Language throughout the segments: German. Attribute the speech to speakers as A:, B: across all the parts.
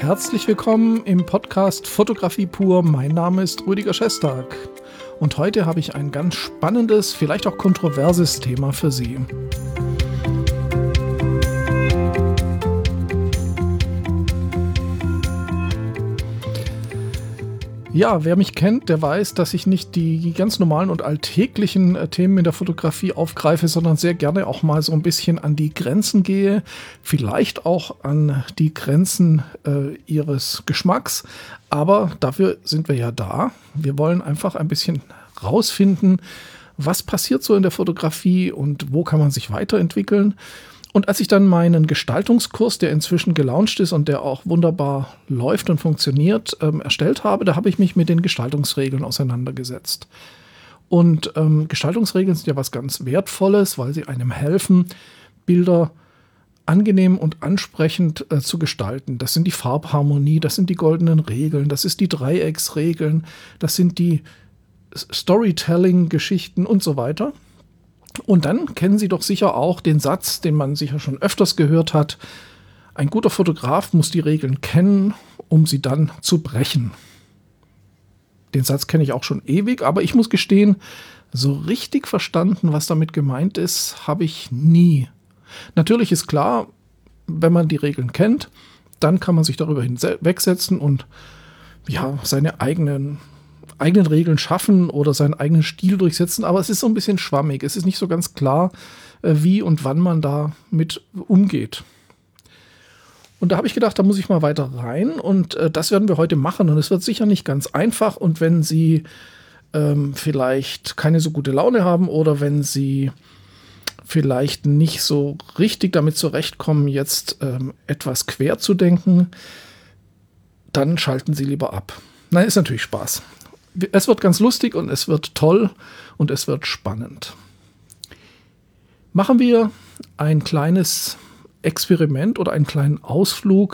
A: Herzlich willkommen im Podcast Fotografie pur. Mein Name ist Rüdiger Schestag und heute habe ich ein ganz spannendes, vielleicht auch kontroverses Thema für Sie. Ja, wer mich kennt, der weiß, dass ich nicht die ganz normalen und alltäglichen Themen in der Fotografie aufgreife, sondern sehr gerne auch mal so ein bisschen an die Grenzen gehe, vielleicht auch an die Grenzen Ihres Geschmacks. Aber dafür sind wir ja da. Wir wollen einfach ein bisschen rausfinden, was passiert so in der Fotografie und wo kann man sich weiterentwickeln. Und als ich dann meinen Gestaltungskurs, der inzwischen gelauncht ist und der auch wunderbar läuft und funktioniert, erstellt habe, da habe ich mich mit den Gestaltungsregeln auseinandergesetzt. Und Gestaltungsregeln sind ja was ganz Wertvolles, weil sie einem helfen, Bilder angenehm und ansprechend zu gestalten. Das sind die Farbharmonie, das sind die goldenen Regeln, das ist die Dreiecksregeln, das sind die Storytelling-Geschichten und so weiter. Und dann kennen Sie doch sicher auch den Satz, den man sicher schon öfters gehört hat: Ein guter Fotograf muss die Regeln kennen, um sie dann zu brechen. Den Satz kenne ich auch schon ewig, aber ich muss gestehen, so richtig verstanden, was damit gemeint ist, habe ich nie. Natürlich ist klar, wenn man die Regeln kennt, dann kann man sich darüber hinwegsetzen und ja, seine eigenen Regeln schaffen oder seinen eigenen Stil durchsetzen, aber es ist so ein bisschen schwammig. Es ist nicht so ganz klar, wie und wann man da mit umgeht. Und da habe ich gedacht, da muss ich mal weiter rein und das werden wir heute machen und es wird sicher nicht ganz einfach und wenn Sie vielleicht keine so gute Laune haben oder wenn Sie vielleicht nicht so richtig damit zurechtkommen, jetzt etwas quer zu denken, dann schalten Sie lieber ab. Nein, ist natürlich Spaß. Es wird ganz lustig und es wird toll und es wird spannend. Machen wir ein kleines Experiment oder einen kleinen Ausflug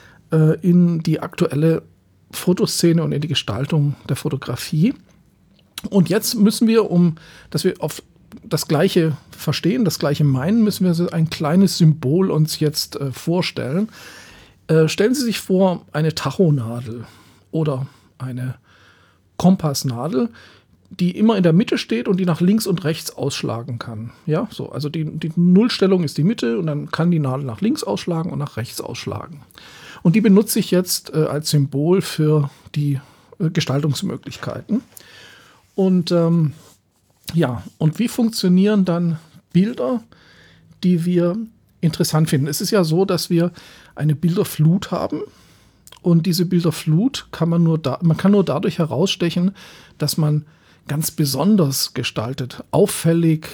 A: in die aktuelle Fotoszene und in die Gestaltung der Fotografie. Und jetzt müssen wir, dass wir auf das Gleiche verstehen, das Gleiche meinen, müssen wir so ein kleines Symbol uns jetzt vorstellen. Stellen Sie sich vor, eine Tachonadel oder eine Kompassnadel, die immer in der Mitte steht und die nach links und rechts ausschlagen kann. Ja, so, also die Nullstellung ist die Mitte und dann kann die Nadel nach links ausschlagen und nach rechts ausschlagen. Und die benutze ich jetzt als Symbol für die Gestaltungsmöglichkeiten. Und und wie funktionieren dann Bilder, die wir interessant finden? Es ist ja so, dass wir eine Bilderflut haben. Und diese Bilderflut kann man nur dadurch herausstechen, dass man ganz besonders gestaltet, auffällig,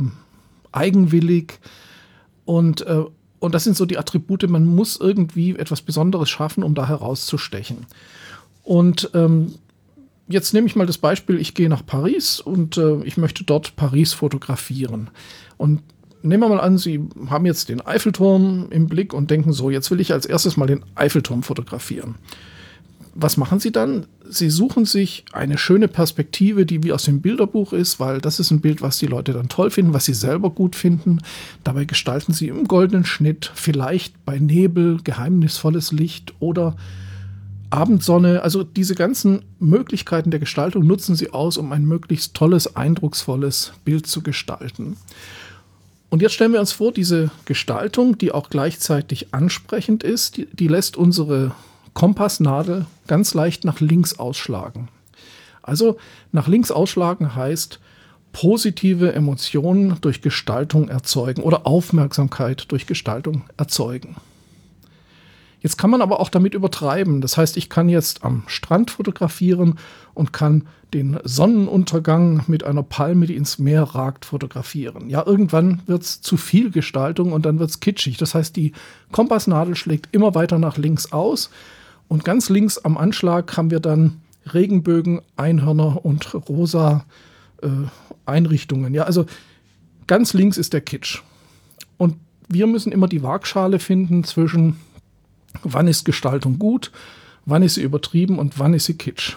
A: eigenwillig und das sind so die Attribute, man muss irgendwie etwas Besonderes schaffen, um da herauszustechen. Und jetzt nehme ich mal das Beispiel, ich gehe nach Paris und ich möchte dort Paris fotografieren. Und nehmen wir mal an, Sie haben jetzt den Eiffelturm im Blick und denken so, jetzt will ich als erstes mal den Eiffelturm fotografieren. Was machen Sie dann? Sie suchen sich eine schöne Perspektive, die wie aus dem Bilderbuch ist, weil das ist ein Bild, was die Leute dann toll finden, was sie selber gut finden. Dabei gestalten Sie im goldenen Schnitt, vielleicht bei Nebel, geheimnisvolles Licht oder Abendsonne. Also diese ganzen Möglichkeiten der Gestaltung nutzen Sie aus, um ein möglichst tolles, eindrucksvolles Bild zu gestalten. Und jetzt stellen wir uns vor, diese Gestaltung, die auch gleichzeitig ansprechend ist, die lässt unsere Kompassnadel ganz leicht nach links ausschlagen. Also nach links ausschlagen heißt positive Emotionen durch Gestaltung erzeugen oder Aufmerksamkeit durch Gestaltung erzeugen. Jetzt kann man aber auch damit übertreiben. Das heißt, ich kann jetzt am Strand fotografieren und kann den Sonnenuntergang mit einer Palme, die ins Meer ragt, fotografieren. Ja, irgendwann wird es zu viel Gestaltung und dann wird es kitschig. Das heißt, die Kompassnadel schlägt immer weiter nach links aus und ganz links am Anschlag haben wir dann Regenbögen, Einhörner und rosa Einrichtungen. Ja, also ganz links ist der Kitsch. Und wir müssen immer die Waagschale finden zwischen wann ist Gestaltung gut, wann ist sie übertrieben und wann ist sie kitsch.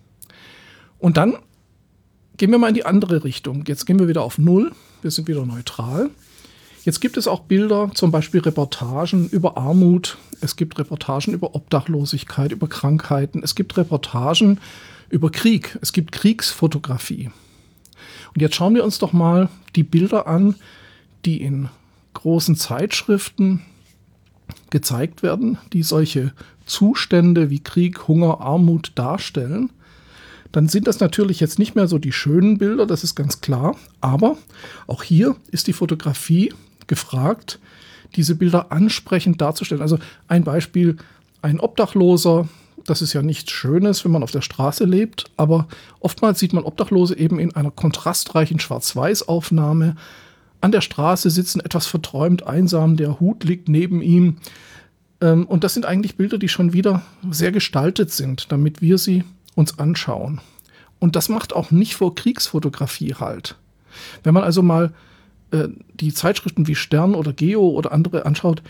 A: Und dann gehen wir mal in die andere Richtung. Jetzt gehen wir wieder auf Null, wir sind wieder neutral. Jetzt gibt es auch Bilder, zum Beispiel Reportagen über Armut. Es gibt Reportagen über Obdachlosigkeit, über Krankheiten. Es gibt Reportagen über Krieg. Es gibt Kriegsfotografie. Und jetzt schauen wir uns doch mal die Bilder an, die in großen Zeitschriften gezeigt werden, die solche Zustände wie Krieg, Hunger, Armut darstellen. Dann sind das natürlich jetzt nicht mehr so die schönen Bilder, das ist ganz klar. Aber auch hier ist die Fotografie gefragt, diese Bilder ansprechend darzustellen. Also ein Beispiel, ein Obdachloser, das ist ja nichts Schönes, wenn man auf der Straße lebt, aber oftmals sieht man Obdachlose eben in einer kontrastreichen Schwarz-Weiß-Aufnahme. An der Straße sitzen etwas verträumt einsam, der Hut liegt neben ihm. Und das sind eigentlich Bilder, die schon wieder sehr gestaltet sind, damit wir sie uns anschauen. Und das macht auch nicht vor Kriegsfotografie halt. Wenn man also mal die Zeitschriften wie Stern oder Geo oder andere anschaut,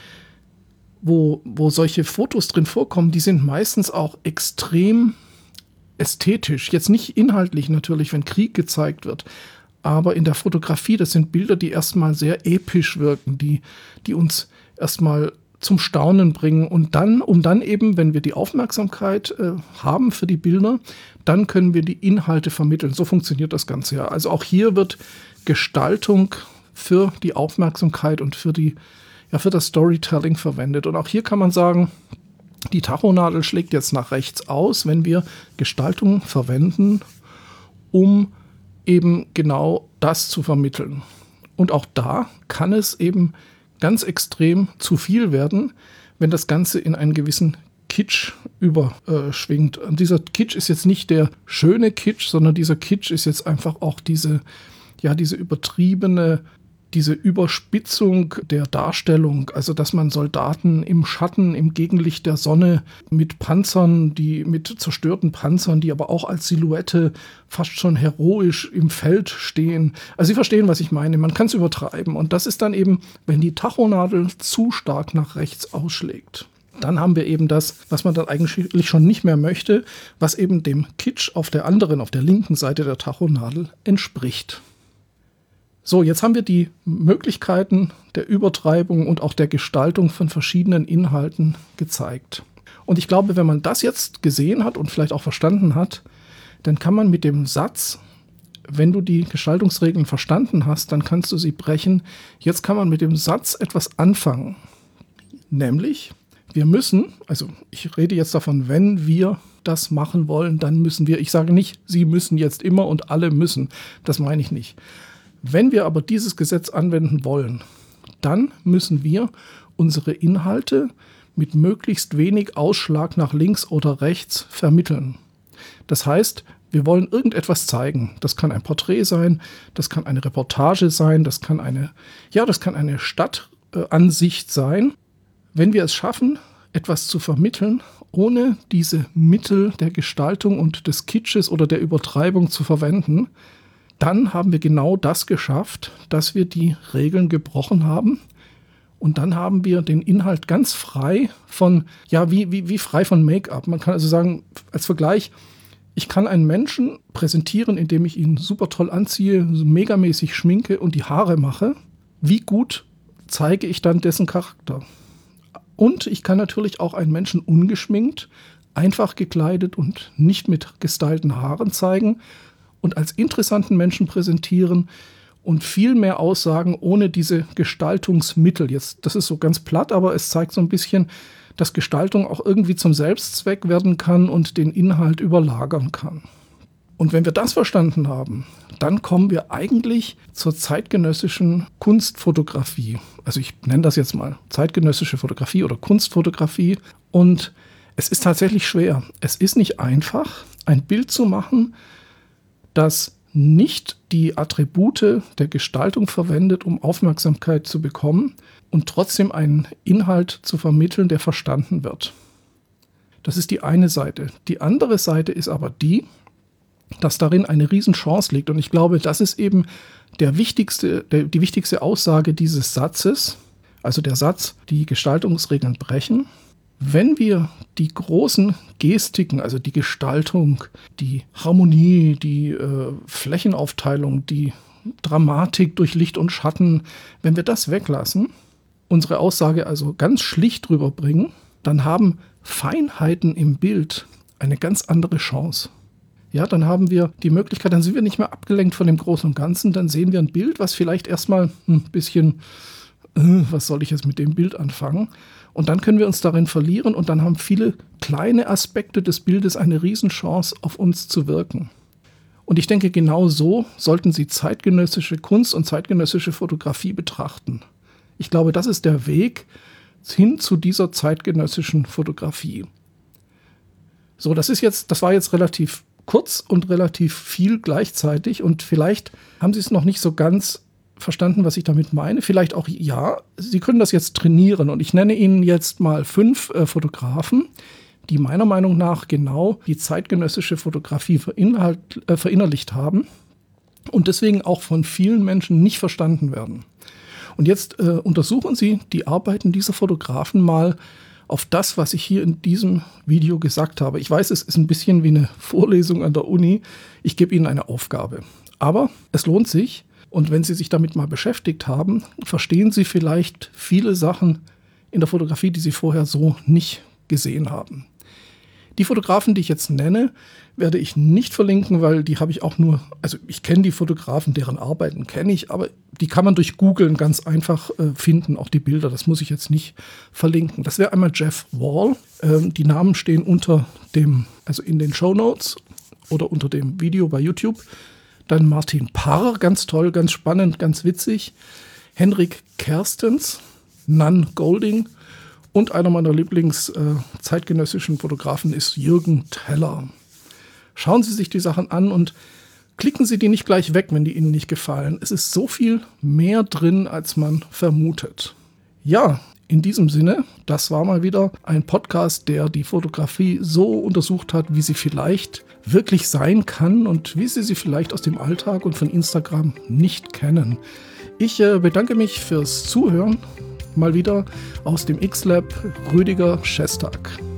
A: wo solche Fotos drin vorkommen, die sind meistens auch extrem ästhetisch. Jetzt nicht inhaltlich natürlich, wenn Krieg gezeigt wird, aber in der Fotografie, das sind Bilder, die erstmal sehr episch wirken, die uns erstmal zum Staunen bringen und dann, um dann eben, wenn wir die Aufmerksamkeit haben für die Bilder, dann können wir die Inhalte vermitteln. So funktioniert das Ganze ja. Also auch hier wird Gestaltung für die Aufmerksamkeit und für das Storytelling verwendet. Und auch hier kann man sagen, die Tachonadel schlägt jetzt nach rechts aus, wenn wir Gestaltung verwenden, um eben genau das zu vermitteln. Und auch da kann es eben ganz extrem zu viel werden, wenn das Ganze in einen gewissen Kitsch überschwingt. Und dieser Kitsch ist jetzt nicht der schöne Kitsch, sondern dieser Kitsch ist jetzt einfach auch diese übertriebene, diese Überspitzung der Darstellung, also dass man Soldaten im Schatten, im Gegenlicht der Sonne mit Panzern, mit zerstörten Panzern, die aber auch als Silhouette fast schon heroisch im Feld stehen. Also Sie verstehen, was ich meine. Man kann es übertreiben. Und das ist dann eben, wenn die Tachonadel zu stark nach rechts ausschlägt. Dann haben wir eben das, was man dann eigentlich schon nicht mehr möchte, was eben dem Kitsch auf der linken Seite der Tachonadel entspricht. So, jetzt haben wir die Möglichkeiten der Übertreibung und auch der Gestaltung von verschiedenen Inhalten gezeigt. Und ich glaube, wenn man das jetzt gesehen hat und vielleicht auch verstanden hat, dann kann man mit dem Satz, wenn du die Gestaltungsregeln verstanden hast, dann kannst du sie brechen. Jetzt kann man mit dem Satz etwas anfangen. Nämlich, wir müssen, also ich rede jetzt davon, wenn wir das machen wollen, dann müssen wir, ich sage nicht, Sie müssen jetzt immer und alle müssen, das meine ich nicht. Wenn wir aber dieses Gesetz anwenden wollen, dann müssen wir unsere Inhalte mit möglichst wenig Ausschlag nach links oder rechts vermitteln. Das heißt, wir wollen irgendetwas zeigen. Das kann ein Porträt sein, das kann eine Reportage sein, das kann eine Stadtansicht sein. Wenn wir es schaffen, etwas zu vermitteln, ohne diese Mittel der Gestaltung und des Kitsches oder der Übertreibung zu verwenden, dann haben wir genau das geschafft, dass wir die Regeln gebrochen haben. Und dann haben wir den Inhalt ganz frei von, wie frei von Make-up. Man kann also sagen, als Vergleich, ich kann einen Menschen präsentieren, indem ich ihn super toll anziehe, megamäßig schminke und die Haare mache. Wie gut zeige ich dann dessen Charakter? Und ich kann natürlich auch einen Menschen ungeschminkt, einfach gekleidet und nicht mit gestylten Haaren zeigen und als interessanten Menschen präsentieren und viel mehr aussagen ohne diese Gestaltungsmittel. Jetzt, das ist so ganz platt, aber es zeigt so ein bisschen, dass Gestaltung auch irgendwie zum Selbstzweck werden kann und den Inhalt überlagern kann. Und wenn wir das verstanden haben, dann kommen wir eigentlich zur zeitgenössischen Kunstfotografie. Also ich nenne das jetzt mal zeitgenössische Fotografie oder Kunstfotografie. Und es ist tatsächlich schwer. Es ist nicht einfach, ein Bild zu machen, das nicht die Attribute der Gestaltung verwendet, um Aufmerksamkeit zu bekommen und trotzdem einen Inhalt zu vermitteln, der verstanden wird. Das ist die eine Seite. Die andere Seite ist aber die, dass darin eine Riesenchance liegt. Und ich glaube, das ist eben die wichtigste Aussage dieses Satzes, also der Satz, die Gestaltungsregeln brechen. Wenn wir die großen Gestiken, also die Gestaltung, die Harmonie, die Flächenaufteilung, die Dramatik durch Licht und Schatten, wenn wir das weglassen, unsere Aussage also ganz schlicht drüber bringen, dann haben Feinheiten im Bild eine ganz andere Chance. Ja, dann haben wir die Möglichkeit, dann sind wir nicht mehr abgelenkt von dem Großen und Ganzen, dann sehen wir ein Bild, was vielleicht erstmal ein bisschen, was soll ich jetzt mit dem Bild anfangen? Und dann können wir uns darin verlieren und dann haben viele kleine Aspekte des Bildes eine Riesenchance, auf uns zu wirken. Und ich denke, genau so sollten Sie zeitgenössische Kunst und zeitgenössische Fotografie betrachten. Ich glaube, das ist der Weg hin zu dieser zeitgenössischen Fotografie. So, das war jetzt relativ kurz und relativ viel gleichzeitig und vielleicht haben Sie es noch nicht so ganz verstanden, was ich damit meine. Vielleicht auch ja, Sie können das jetzt trainieren und ich nenne Ihnen jetzt mal 5 Fotografen, die meiner Meinung nach genau die zeitgenössische Fotografie verinnerlicht haben und deswegen auch von vielen Menschen nicht verstanden werden. Und jetzt untersuchen Sie die Arbeiten dieser Fotografen mal auf das, was ich hier in diesem Video gesagt habe. Ich weiß, es ist ein bisschen wie eine Vorlesung an der Uni. Ich gebe Ihnen eine Aufgabe. Aber es lohnt sich. Und wenn Sie sich damit mal beschäftigt haben, verstehen Sie vielleicht viele Sachen in der Fotografie, die Sie vorher so nicht gesehen haben. Die Fotografen, die ich jetzt nenne, werde ich nicht verlinken, weil die habe ich auch nur, also ich kenne die Fotografen, deren Arbeiten kenne ich, aber die kann man durch Googlen ganz einfach finden, auch die Bilder, das muss ich jetzt nicht verlinken. Das wäre einmal Jeff Wall, die Namen stehen also in den Shownotes oder unter dem Video bei YouTube. Dann Martin Parr, ganz toll, ganz spannend, ganz witzig. Henrik Kerstens, Nan Golding. Und einer meiner Lieblings-zeitgenössischen Fotografen ist Jürgen Teller. Schauen Sie sich die Sachen an und klicken Sie die nicht gleich weg, wenn die Ihnen nicht gefallen. Es ist so viel mehr drin, als man vermutet. Ja, in diesem Sinne, das war mal wieder ein Podcast, der die Fotografie so untersucht hat, wie sie vielleicht wirklich sein kann und wie Sie sie vielleicht aus dem Alltag und von Instagram nicht kennen. Ich bedanke mich fürs Zuhören. Mal wieder aus dem X-Lab, Rüdiger Schestag.